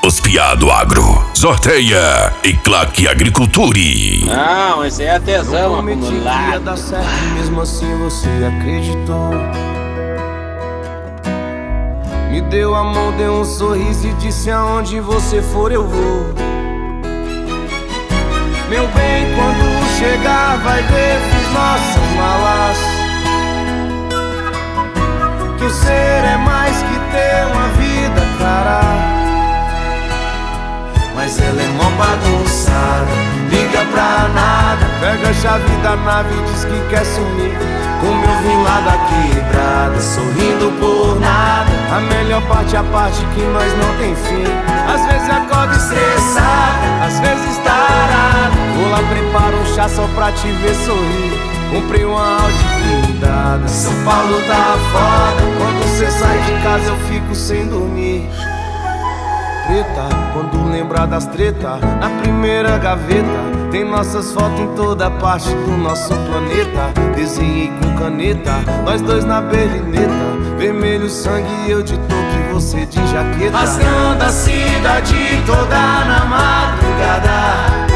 Os Piá do Agro, Sorteia e Claque Agriculture. Não, esse é a tesão prometi que ia acumulado. dar certo, mesmo assim você acreditou. Me deu a mão, deu um sorriso e disse: aonde você for eu vou. Meu bem, quando chegar vai ver, fiz nossas malas. Que o ser é mais que ter uma vida, cara. Mas ela é mó bagunçada, liga pra nada. Pega a chave da nave e diz que quer sumir. Como eu vim lá da quebrada, sorrindo por nada. A melhor parte é a parte que nós não tem fim. Às vezes acordo estressado, às vezes tarado. Vou lá, preparo um chá só pra te ver sorrir. Comprei uma Audi blindada. São Paulo tá foda, quando você sai de casa eu fico sem dormir. Preta, quando lembrar das treta, na primeira gaveta tem nossas fotos em toda parte do nosso planeta. Desenhei com caneta, nós dois na berlineta. Vermelho sangue, eu de touca e você de jaqueta. Rasgando a cidade toda na madrugada.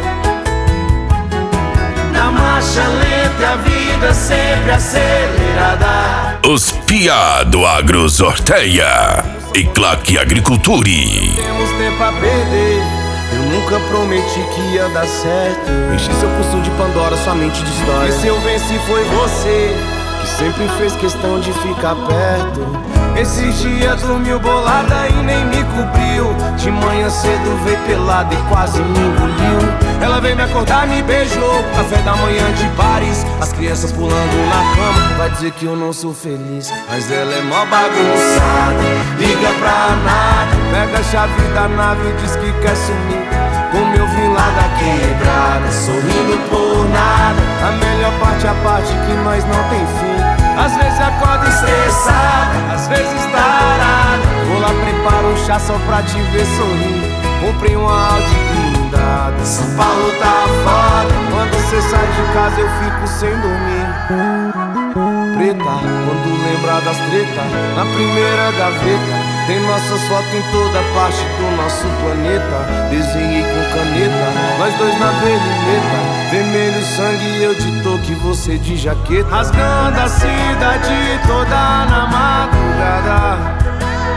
Na marcha lenta e a vida sempre acelerada. Os Piá do Agro, Sorteia e Claque Agriculture. Temos tempo a perder. Eu nunca prometi que ia dar certo. Enchi seu pulso de Pandora, sua mente de história. E se eu venci foi você, que sempre fez questão de ficar perto. Esses dias dormiu bolada e nem me cobriu. De manhã cedo veio pelada e quase me engoliu. Ela veio me acordar, me beijou. Café da manhã de bares, as crianças pulando na cama. Vai dizer que eu não sou feliz, mas ela é mó bagunçada. Liga pra nada, pega a chave da nave e diz que quer sumir. Como eu vim lá da quebrada, sorrindo por nada. A melhor parte é a parte que nós não tem fim. Às vezes acordo estressado, às vezes tarado. Vou lá, preparo um chá só pra te ver sorrir. Comprei uma Audi blindada. São Paulo tá foda, quando você sai de casa eu fico sem dormir. Preta, quando lembrar das treta, na primeira gaveta tem nossas fotos em toda parte do nosso planeta. Desenhei com caneta, nós dois na berlineta. Vermelho sangue e eu de touca e você de jaqueta. Rasgando a cidade toda na madrugada.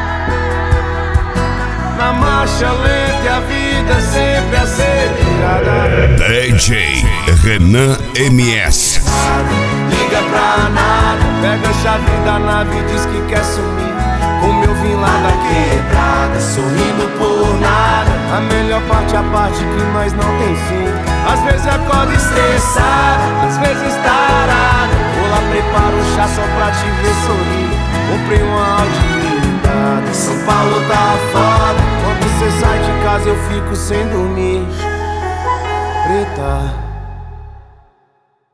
Na marcha lenta e a vida sempre acelerada. DJ Renan MS. Liga pra nada, pega a chave da nave e diz que quer sumir. Como eu vim lá da quebrada, sorrindo por nada. A melhor parte é a parte que nós não tem fim. Às vezes acordo estressado, às vezes tarado. Vou lá, preparo um chá só pra te ver sorrir. Comprei uma Audi blindada. São Paulo tá foda, quando você sai de casa eu fico sem dormir. Preta.